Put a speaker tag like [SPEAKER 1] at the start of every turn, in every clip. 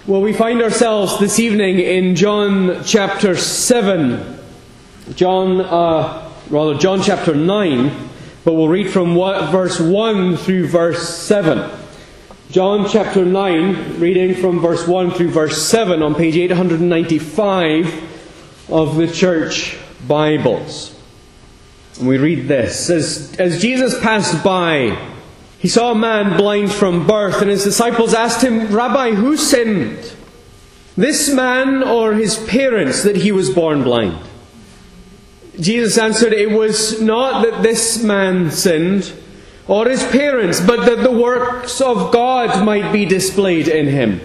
[SPEAKER 1] Well, we find ourselves this evening in John chapter 7. John chapter 9, but we'll read from verse 1 through verse 7. John chapter 9, reading from verse 1 through verse 7 on page 895 of the Church Bibles. And we read this. As Jesus passed by, he saw a man blind from birth, and his disciples asked him, "Rabbi, who sinned, this man or his parents, that he was born blind?" Jesus answered, "It was not that this man sinned, or his parents, but that the works of God might be displayed in him.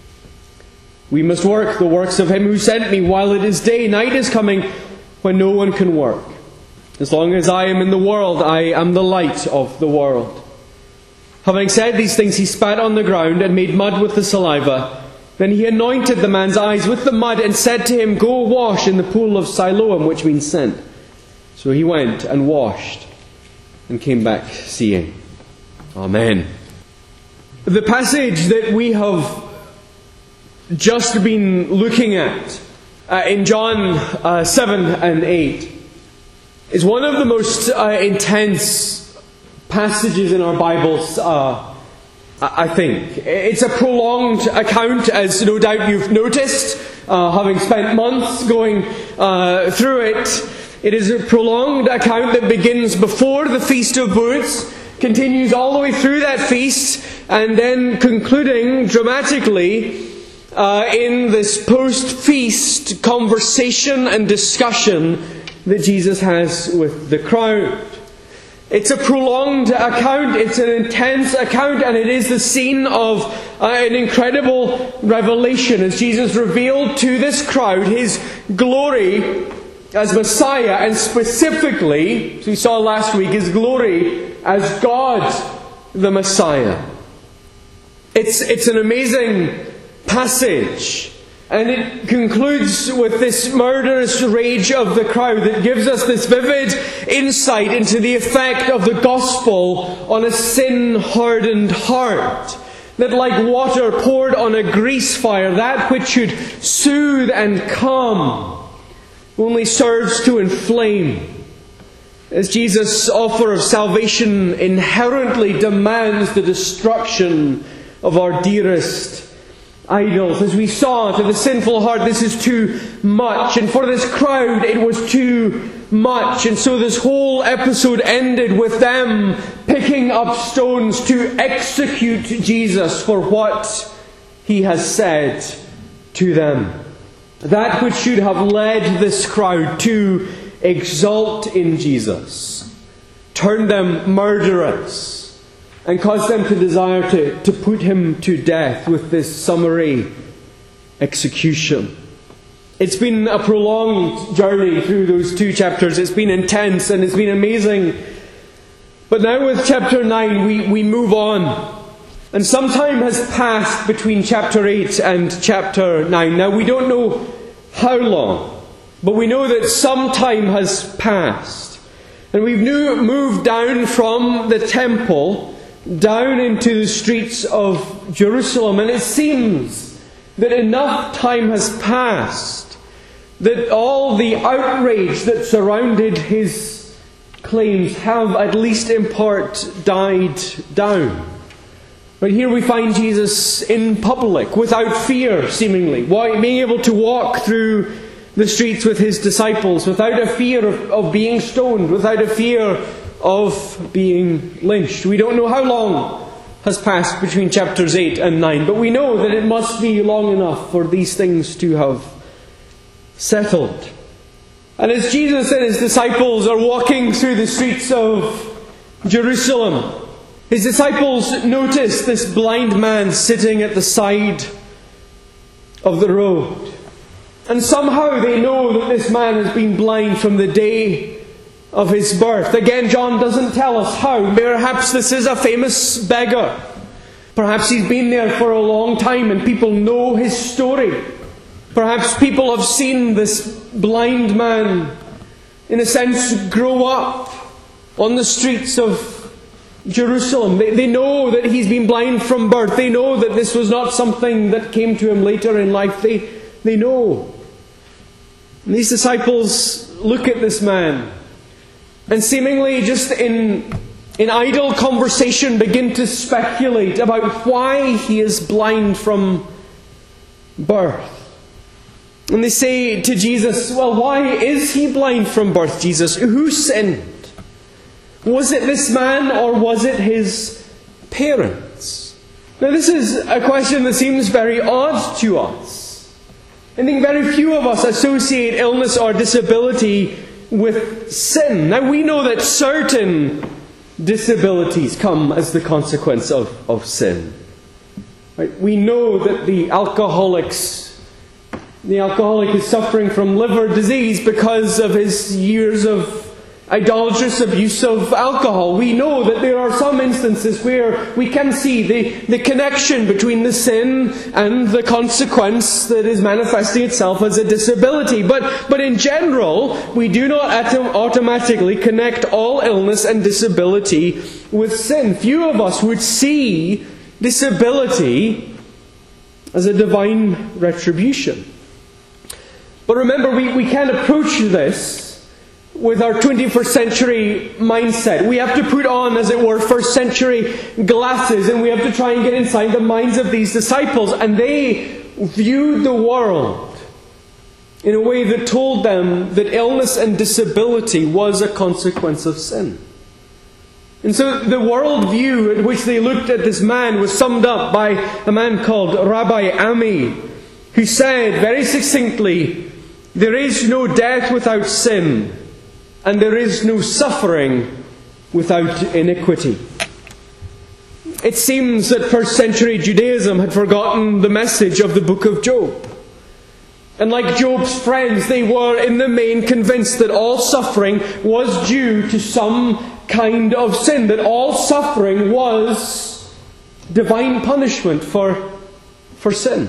[SPEAKER 1] We must work the works of him who sent me while it is day. Night is coming when no one can work. As long as I am in the world, I am the light of the world." Having said these things, he spat on the ground and made mud with the saliva. Then he anointed the man's eyes with the mud and said to him, "Go wash in the pool of Siloam," which means sent. So he went and washed and came back seeing. Amen. The passage that we have just been looking at in John 7 and 8 is one of the most intense passages in our Bibles, I think. It's a prolonged account, as no doubt you've noticed, having spent months going through it. It is a prolonged account that begins before the Feast of Booths, continues all the way through that feast, and then concluding dramatically in this post-feast conversation and discussion that Jesus has with the crowd. It's a prolonged account, it's an intense account, and it is the scene of an incredible revelation as Jesus revealed to this crowd His glory as Messiah, and specifically, as we saw last week, His glory as God the Messiah. It's an amazing passage. And it concludes with this murderous rage of the crowd that gives us this vivid insight into the effect of the gospel on a sin-hardened heart. That like water poured on a grease fire, that which should soothe and calm only serves to inflame. As Jesus' offer of salvation inherently demands the destruction of our dearest idols. As we saw, to the sinful heart, this is too much. And for this crowd, it was too much. And so this whole episode ended with them picking up stones to execute Jesus for what He has said to them. That which should have led this crowd to exult in Jesus turned them murderous and caused them to desire to put Him to death with this summary execution. It's been a prolonged journey through those two chapters. It's been intense and it's been amazing. But now with chapter 9 we move on. And some time has passed between chapter 8 and chapter 9. Now we don't know how long, but we know that some time has passed. And we've moved down from the temple down into the streets of Jerusalem, and it seems that enough time has passed that all the outrage that surrounded His claims have, at least in part, died down. But here we find Jesus in public, without fear, seemingly, being able to walk through the streets with His disciples, without a fear of being stoned, without a fear of being lynched. We don't know how long has passed between chapters 8 and 9, but we know that it must be long enough for these things to have settled. And as Jesus and His disciples are walking through the streets of Jerusalem, His disciples notice this blind man sitting at the side of the road. And somehow they know that this man has been blind from the day of his birth. Again, John doesn't tell us how. Perhaps this is a famous beggar. Perhaps he's been there for a long time and people know his story. Perhaps people have seen this blind man, in a sense, grow up on the streets of Jerusalem. They know that he's been blind from birth. They know that this was not something that came to him later in life. They know. And these disciples look at this man and seemingly just in idle conversation begin to speculate about why he is blind from birth. And they say to Jesus, well, why is he blind from birth, Jesus? Who sinned? Was it this man or was it his parents? Now this is a question that seems very odd to us. I think very few of us associate illness or disability with sin. Now we know that certain disabilities come as the consequence of sin. Right? We know that the alcoholic is suffering from liver disease because of his years of idolatrous abuse of alcohol. We know that there are some instances where we can see the connection between the sin and the consequence that is manifesting itself as a disability. But in general, we do not automatically connect all illness and disability with sin. Few of us would see disability as a divine retribution. But remember, we can't approach this with our 21st century mindset. We have to put on, as it were, first century glasses, and we have to try and get inside the minds of these disciples. And they viewed the world in a way that told them that illness and disability was a consequence of sin. And so the worldview at which they looked at this man was summed up by a man called Rabbi Ami, who said very succinctly, "There is no death without sin, and there is no suffering without iniquity." It seems that first century Judaism had forgotten the message of the book of Job. And like Job's friends, they were in the main convinced that all suffering was due to some kind of sin, that all suffering was divine punishment for sin.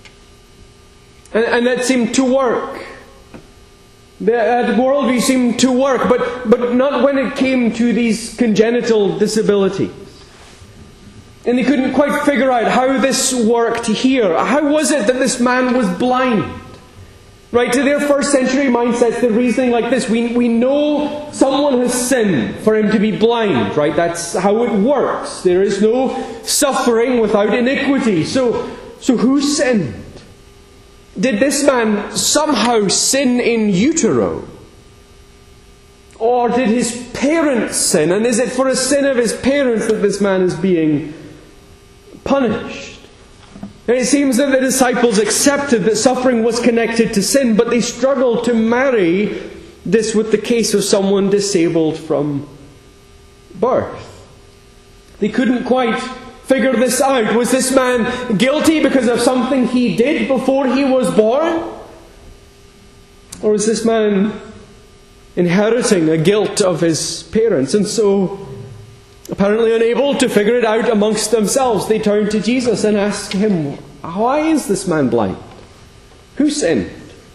[SPEAKER 1] And that seemed to work. That worldview seemed to work, but not when it came to these congenital disabilities. And they couldn't quite figure out how this worked here. How was it that this man was blind? Right, to their first century mindsets, they're reasoning like this. We know someone has sinned for him to be blind, right? That's how it works. There is no suffering without iniquity. So who sinned? Did this man somehow sin in utero? Or did his parents sin? And is it for a sin of his parents that this man is being punished? And it seems that the disciples accepted that suffering was connected to sin, but they struggled to marry this with the case of someone disabled from birth. They couldn't quite figure this out. Was this man guilty because of something he did before he was born? Or was this man inheriting a guilt of his parents? And so, apparently unable to figure it out amongst themselves, they turned to Jesus and asked him, why is this man blind? Who sinned?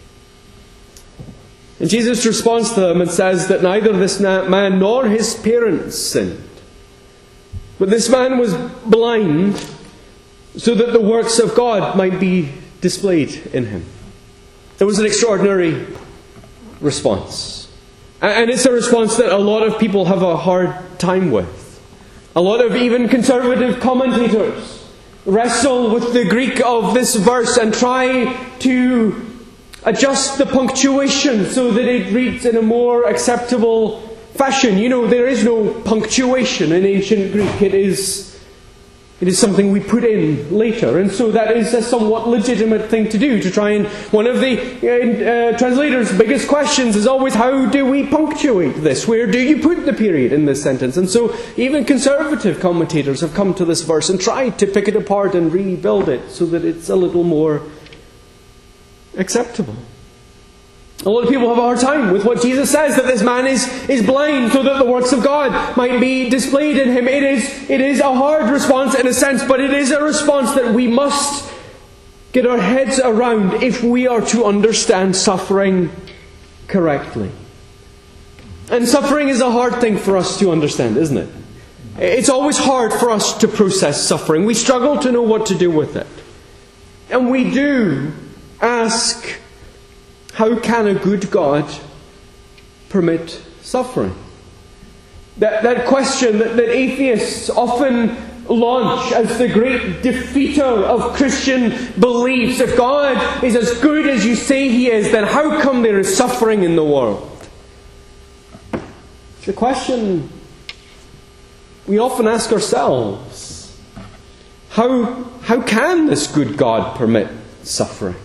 [SPEAKER 1] And Jesus responds to them and says that neither this man nor his parents sinned. But this man was blind so that the works of God might be displayed in him. It was an extraordinary response. And it's a response that a lot of people have a hard time with. A lot of even conservative commentators wrestle with the Greek of this verse and try to adjust the punctuation so that it reads in a more acceptable fashion. You know, there is no punctuation in ancient Greek. It is something we put in later. And so that is a somewhat legitimate thing to do, to try and... One of the translators' biggest questions is always, how do we punctuate this? Where do you put the period in this sentence? And so even conservative commentators have come to this verse and tried to pick it apart and rebuild it so that it's a little more acceptable. A lot of people have a hard time with what Jesus says, that this man is blind so that the works of God might be displayed in him. It is a hard response in a sense, but it is a response that we must get our heads around if we are to understand suffering correctly. And suffering is a hard thing for us to understand, isn't it? It's always hard for us to process suffering. We struggle to know what to do with it. And we do ask, how can a good God permit suffering? That question that atheists often launch as the great defeater of Christian beliefs. If God is as good as you say He is, then how come there is suffering in the world? It's a question we often ask ourselves. How can this good God permit suffering?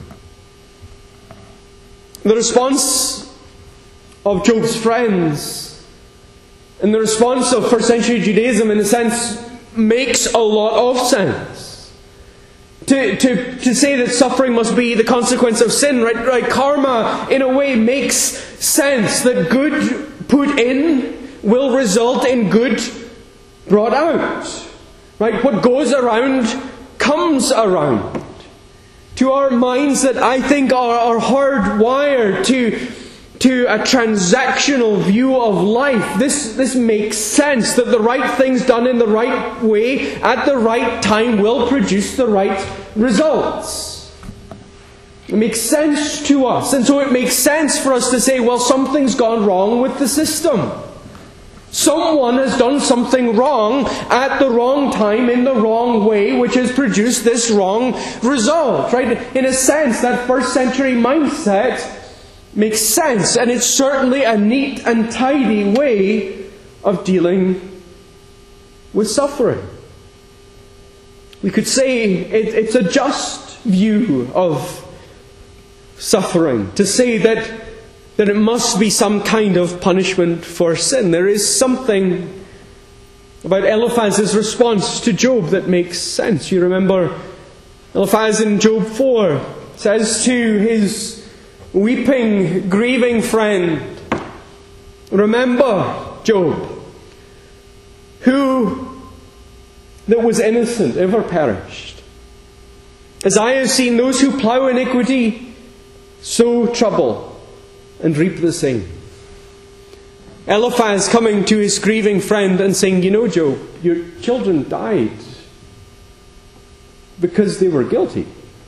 [SPEAKER 1] The response of Job's friends and the response of first century Judaism, in a sense, makes a lot of sense. To say that suffering must be the consequence of sin, right? Karma, in a way, makes sense. That good put in will result in good brought out. Right? What goes around comes around. To our minds that I think are hardwired to a transactional view of life, this makes sense, that the right things done in the right way at the right time will produce the right results. It makes sense to us. And so it makes sense for us to say, well, something's gone wrong with the system. Someone has done something wrong at the wrong time in the wrong way, which has produced this wrong result. Right? In a sense, that first century mindset makes sense, and it's certainly a neat and tidy way of dealing with suffering. We could say it's a just view of suffering to say that it must be some kind of punishment for sin. There is something about Eliphaz's response to Job that makes sense. You remember Eliphaz in Job 4 says to his weeping, grieving friend, remember, Job, who that was innocent ever perished. As I have seen those who plough iniquity sow trouble and reap the same. Eliphaz coming to his grieving friend and saying, you know, Job, your children died because they were guilty.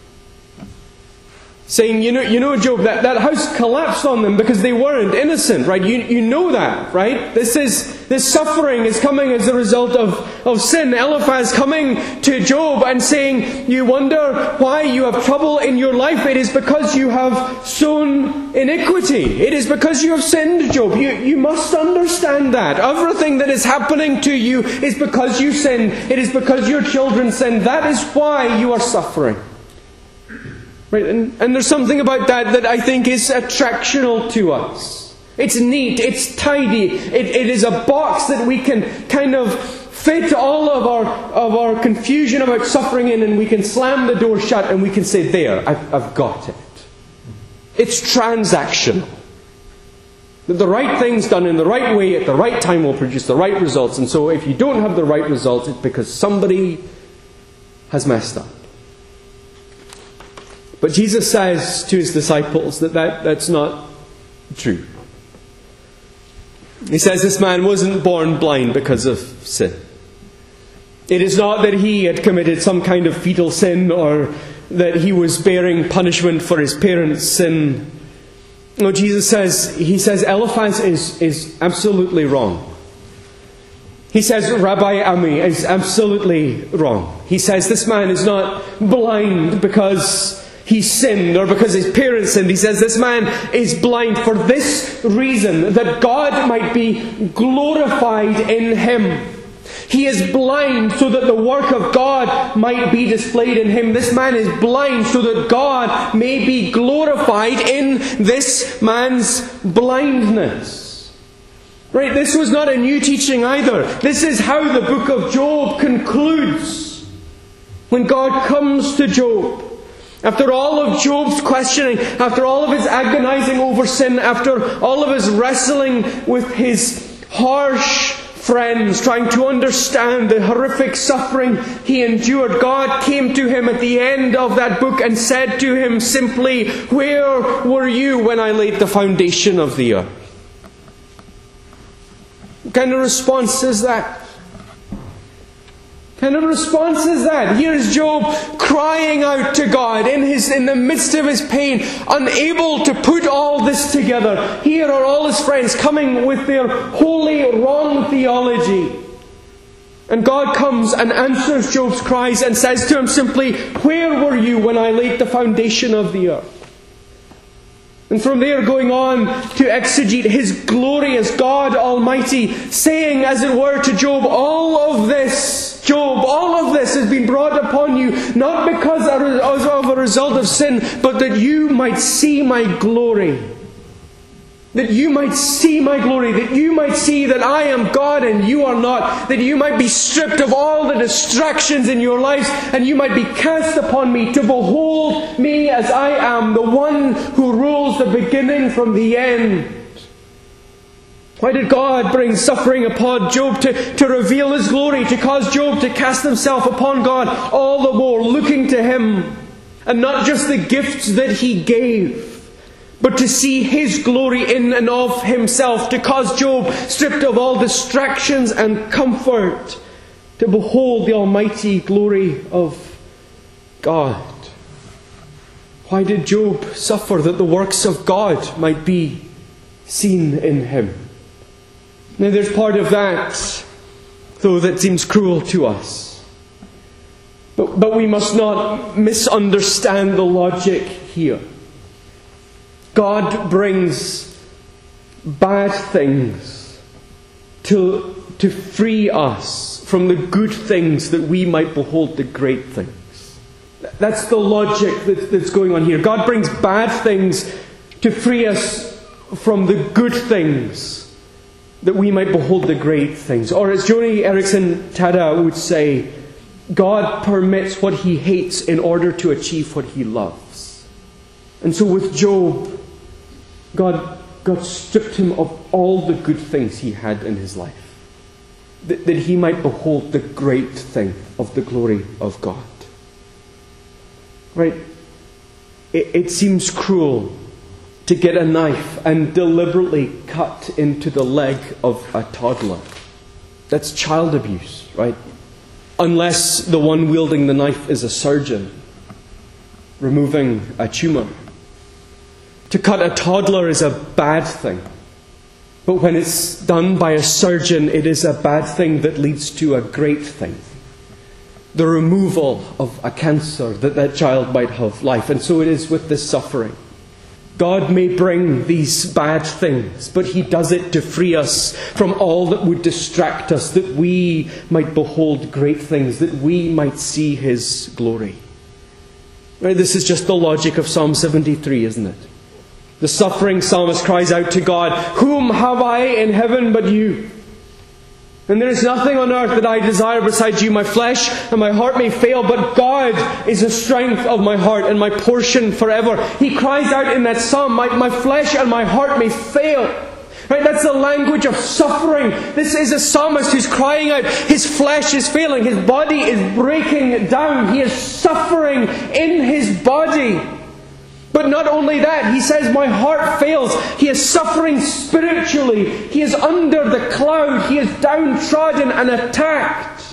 [SPEAKER 1] Saying, you know, Job, that house collapsed on them because they weren't innocent, right? You know that, right? This suffering is coming as a result of sin. Eliphaz coming to Job and saying, you wonder why you have trouble in your life. It is because you have sown iniquity. It is because you have sinned, Job. You must understand that. Everything that is happening to you is because you sin. It is because your children sin. That is why you are suffering. Right? And there's something about that I think is attractional to us. It's neat, it's tidy, it is a box that we can kind of fit all of our confusion about suffering in, and we can slam the door shut and we can say, there, I've got it. It's transactional. That the right things done in the right way at the right time will produce the right results. And so if you don't have the right results, it's because somebody has messed up. But Jesus says to His disciples that's not true. He says this man wasn't born blind because of sin. It is not that he had committed some kind of fetal sin or that he was bearing punishment for his parents' sin. No, Jesus says, Eliphaz is absolutely wrong. He says Rabbi Ami is absolutely wrong. He says this man is not blind because he sinned or because his parents sinned. He says this man is blind for this reason, that God might be glorified in him. He is blind so that the work of God might be displayed in him. This man is blind so that God may be glorified in this man's blindness. Right? This was not a new teaching either. This is how the book of Job concludes. When God comes to Job, after all of Job's questioning, after all of his agonizing over sin, after all of his wrestling with his harsh friends, trying to understand the horrific suffering he endured, God came to him at the end of that book and said to him simply, "Where were you when I laid the foundation of the earth?" What kind of response is that? kind of response is that? Here's Job crying out to God in the midst of his pain, unable to put all this together. Here are all his friends coming with their wholly wrong theology. And God comes and answers Job's cries and says to him simply, "Where were you when I laid the foundation of the earth?" And from there going on to exegete his glory as God Almighty, saying, as it were, to Job, all of this, Job, all of this has been brought upon you, not because of a result of sin, but that you might see my glory. That you might see my glory, that you might see that I am God and you are not, that you might be stripped of all the distractions in your lives and you might be cast upon me to behold me as I am, the one who rules the beginning from the end. Why did God bring suffering upon Job? To reveal his glory, to cause Job to cast himself upon God all the more, looking to him, and not just the gifts that he gave, but to see his glory in and of himself, to cause Job, stripped of all distractions and comfort, to behold the almighty glory of God. Why did Job suffer? That the works of God might be seen in him. Now there's part of that, though, that seems cruel to us. But we must not misunderstand the logic here. God brings bad things to free us from the good things that we might behold the great things. That's the logic that's going on here. God brings bad things to free us from the good things that we might behold the great things. Or as Joni Eareckson Tada would say, God permits what he hates in order to achieve what he loves. And so with Job, God stripped him of all the good things he had in his life, that he might behold the great thing of the glory of God. Right? It seems cruel to get a knife and deliberately cut into the leg of a toddler. That's child abuse, right? Unless the one wielding the knife is a surgeon removing a tumour. To cut a toddler is a bad thing. But when it's done by a surgeon, it is a bad thing that leads to a great thing. The removal of a cancer that child might have life. And so it is with this suffering. God may bring these bad things, but he does it to free us from all that would distract us, that we might behold great things, that we might see his glory. Right, this is just the logic of Psalm 73, isn't it? The suffering psalmist cries out to God, "Whom have I in heaven but you? And there is nothing on earth that I desire besides you. My flesh and my heart may fail, but God is the strength of my heart and my portion forever." He cries out in that psalm, my flesh and my heart may fail. Right? That's the language of suffering. This is a psalmist who's crying out. His flesh is failing. His body is breaking down. He is suffering in his body. But not only that, he says, my heart fails. He is suffering spiritually. He is under the cloud. He is downtrodden and attacked.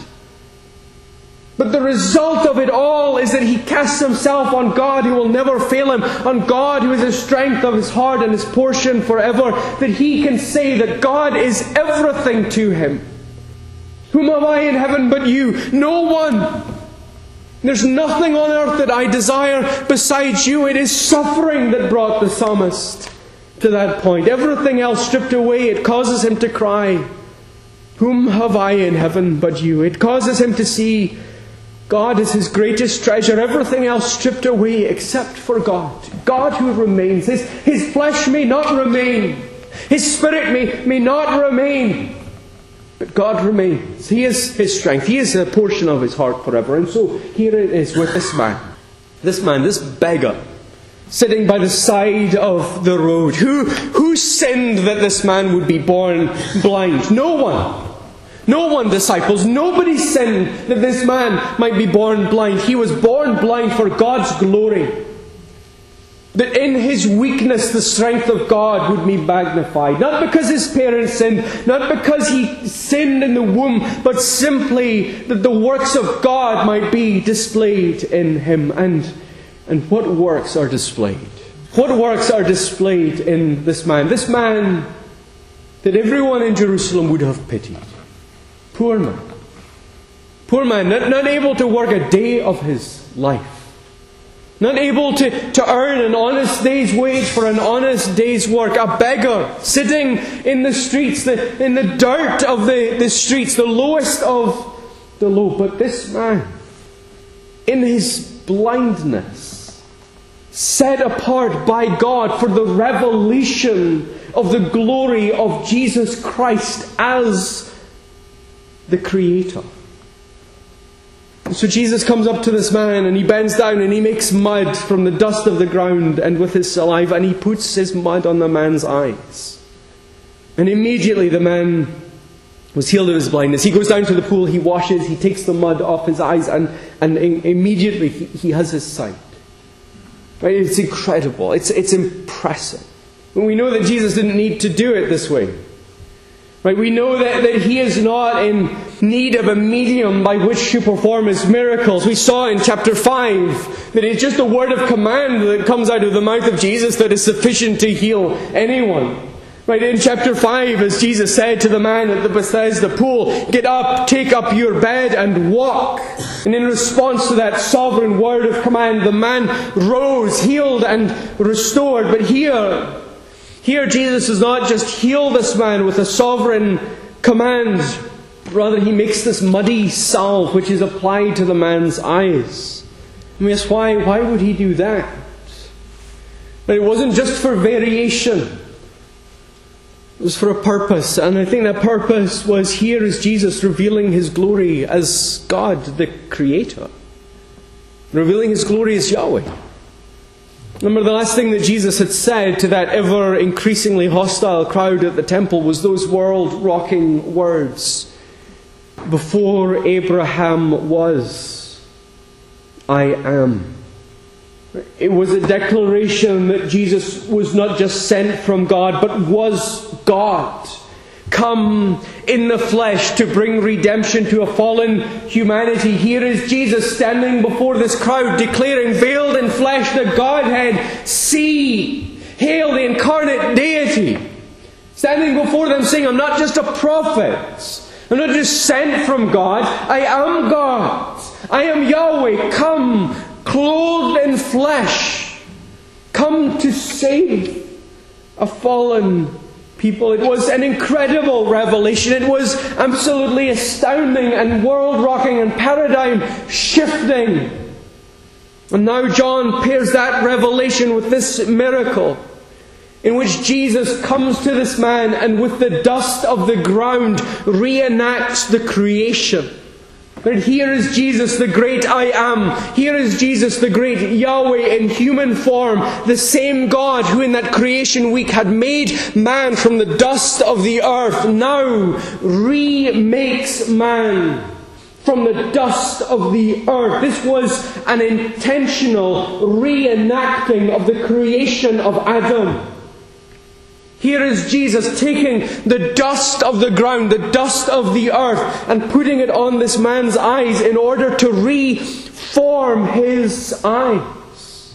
[SPEAKER 1] But the result of it all is that he casts himself on God who will never fail him, on God who is the strength of his heart and his portion forever, that he can say that God is everything to him. Whom have I in heaven but you? No one. There's nothing on earth that I desire besides you. It is suffering that brought the psalmist to that point. Everything else stripped away, it causes him to cry, "Whom have I in heaven but you?" It causes him to see God is his greatest treasure. Everything else stripped away except for God. God who remains. His flesh may not remain. His spirit may not remain. But God remains. He is his strength. He is a portion of his heart forever. And so here it is with this man, this beggar, sitting by the side of the road. Who sinned that this man would be born blind? No one. No one, disciples. Nobody sinned that this man might be born blind. He was born blind for God's glory. That in his weakness the strength of God would be magnified. Not because his parents sinned, not because he sinned in the womb, but simply that the works of God might be displayed in him. And what works are displayed? What works are displayed in this man? This man that everyone in Jerusalem would have pitied. Poor man. Poor man, not able to work a day of his life. Not able to earn an honest day's wage for an honest day's work. A beggar sitting in the streets, in the dirt of the streets, the lowest of the low. But this man, in his blindness, set apart by God for the revelation of the glory of Jesus Christ as the Creator. So Jesus comes up to this man and he bends down and he makes mud from the dust of the ground and with his saliva, and he puts his mud on the man's eyes. And immediately the man was healed of his blindness. He goes down to the pool, he washes, he takes the mud off his eyes, and immediately he has his sight. Right? It's incredible. It's impressive. And we know that Jesus didn't need to do it this way. Right? We know that he is not in need of a medium by which to perform his miracles. We saw in chapter 5 that it's just a word of command that comes out of the mouth of Jesus that is sufficient to heal anyone. Right, in chapter 5, as Jesus said to the man at the Bethesda pool, "Get up, take up your bed and walk." And in response to that sovereign word of command, the man rose, healed and restored. But here Jesus does not just heal this man with a sovereign command. Rather, he makes this muddy salve which is applied to the man's eyes. And we ask, why would he do that? But it wasn't just for variation. It was for a purpose. And I think that purpose was, here is Jesus revealing his glory as God, the Creator. Revealing his glory as Yahweh. Remember, the last thing that Jesus had said to that ever increasingly hostile crowd at the temple was those world-rocking words. Before Abraham was, I am. It was a declaration that Jesus was not just sent from God, but was God, come in the flesh to bring redemption to a fallen humanity. Here is Jesus standing before this crowd, declaring, veiled in flesh, the Godhead. See, hail the incarnate deity. Standing before them saying, I'm not just a prophet. I'm not just sent from God. I am God. I am Yahweh. Come, clothed in flesh. Come to save a fallen people. It was an incredible revelation. It was absolutely astounding and world-rocking and paradigm-shifting. And now John pairs that revelation with this miracle, in which Jesus comes to this man and with the dust of the ground reenacts the creation. But here is Jesus, the great I am. Here is Jesus, the great Yahweh in human form. The same God who in that creation week had made man from the dust of the earth, now remakes man from the dust of the earth. This was an intentional reenacting of the creation of Adam. Here is Jesus taking the dust of the ground, the dust of the earth, and putting it on this man's eyes in order to reform his eyes.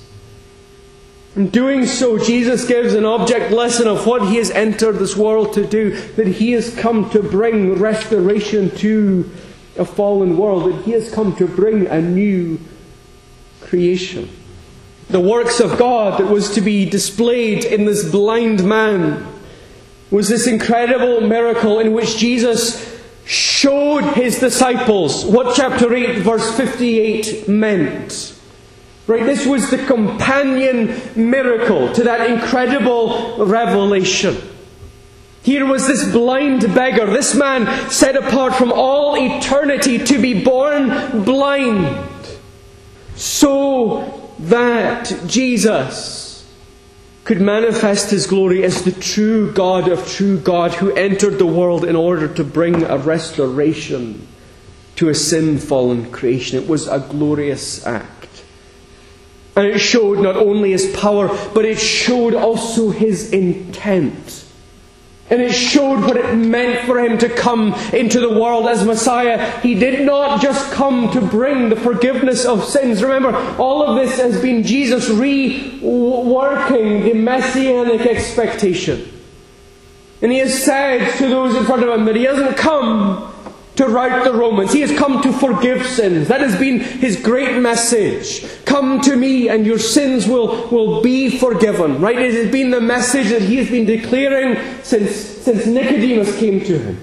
[SPEAKER 1] In doing so, Jesus gives an object lesson of what he has entered this world to do, that he has come to bring restoration to a fallen world, that he has come to bring a new creation. The works of God that was to be displayed in this blind man was this incredible miracle in which Jesus showed his disciples what chapter 8 verse 58 meant. Right, this was the companion miracle to that incredible revelation. Here was this blind beggar, this man set apart from all eternity to be born blind, so that Jesus could manifest his glory as the true God of true God, who entered the world in order to bring a restoration to a sin-fallen creation. It was a glorious act. And it showed not only His power, but it showed also His intent. And it showed what it meant for Him to come into the world as Messiah. He did not just come to bring the forgiveness of sins. Remember, all of this has been Jesus reworking the messianic expectation. And He has said to those in front of Him that He hasn't come to right the Romans. He has come to forgive sins. That has been His great message. Come to me and your sins will be forgiven. Right? It has been the message that He has been declaring since Nicodemus came to Him.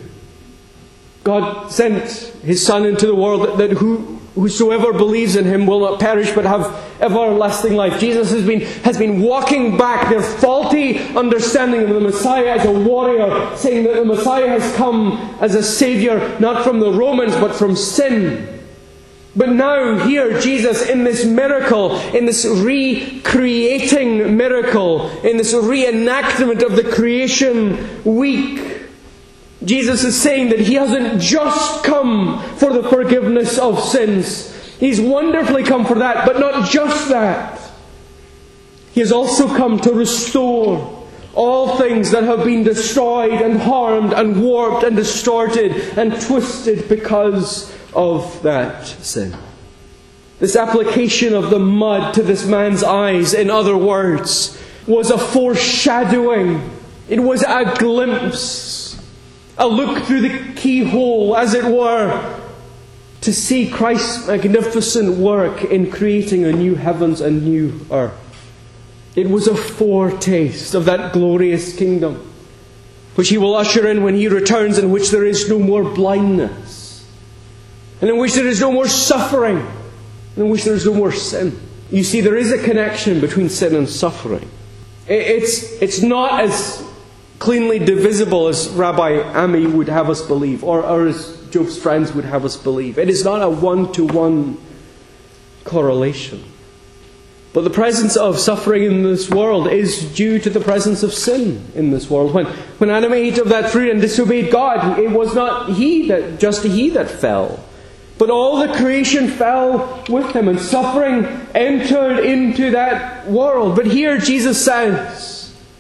[SPEAKER 1] God sent His Son into the world that whosoever believes in Him will not perish but have everlasting life. Jesus has been walking back their faulty understanding of the Messiah as a warrior, saying that the Messiah has come as a Saviour not from the Romans but from sin. But now here Jesus, in this miracle, in this recreating miracle, in this reenactment of the creation week, Jesus is saying that He hasn't just come for the forgiveness of sins. He's wonderfully come for that, but not just that. He has also come to restore all things that have been destroyed and harmed and warped and distorted and twisted because of that sin. This application of the mud to this man's eyes, in other words, was a foreshadowing. It was a glimpse. A look through the keyhole, as it were, to see Christ's magnificent work in creating a new heavens and new earth. It was a foretaste of that glorious kingdom, which He will usher in when He returns, in which there is no more blindness, and in which there is no more suffering, and in which there is no more sin. You see, there is a connection between sin and suffering. It's not as cleanly divisible as Rabbi Ami would have us believe, or as Job's friends would have us believe. It is not a one-to-one correlation. But the presence of suffering in this world is due to the presence of sin in this world. When Adam ate of that fruit and disobeyed God, it was not just he that fell, but all the creation fell with him, and suffering entered into that world. But here Jesus says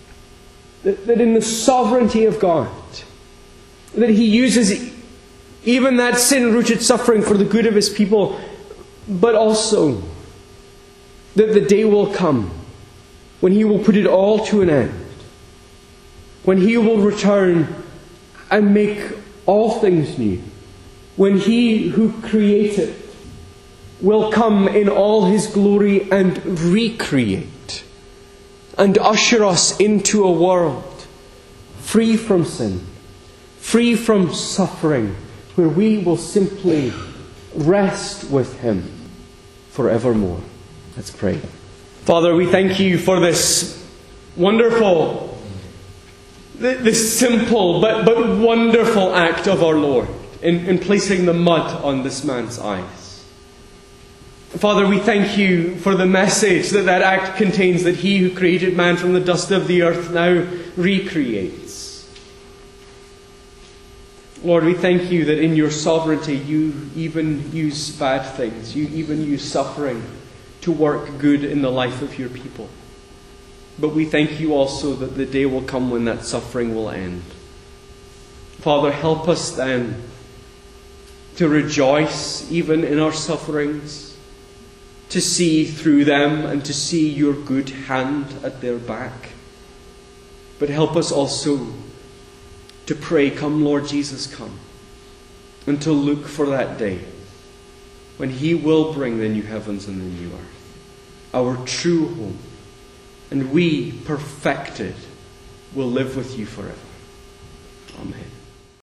[SPEAKER 1] that in the sovereignty of God, that He uses even that sin-rooted suffering for the good of His people, but also that the day will come when He will put it all to an end, when He will return and make all things new, when He who created will come in all His glory and recreate and usher us into a world free from sin, free from suffering, where we will simply rest with Him forevermore. Let's pray. Father, we thank You for this wonderful, this simple but wonderful act of our Lord in placing the mud on this man's eyes. Father, we thank You for the message that act contains, that He who created man from the dust of the earth now recreates. Lord, we thank You that in Your sovereignty You even use bad things. You even use suffering to work good in the life of Your people. But we thank You also that the day will come when that suffering will end. Father, help us then to rejoice even in our sufferings, to see through them and to see Your good hand at their back. But help us also to pray, come Lord Jesus, come. And to look for that day when He will bring the new heavens and the new earth, our true home. And we, perfected, will live with You forever. Amen.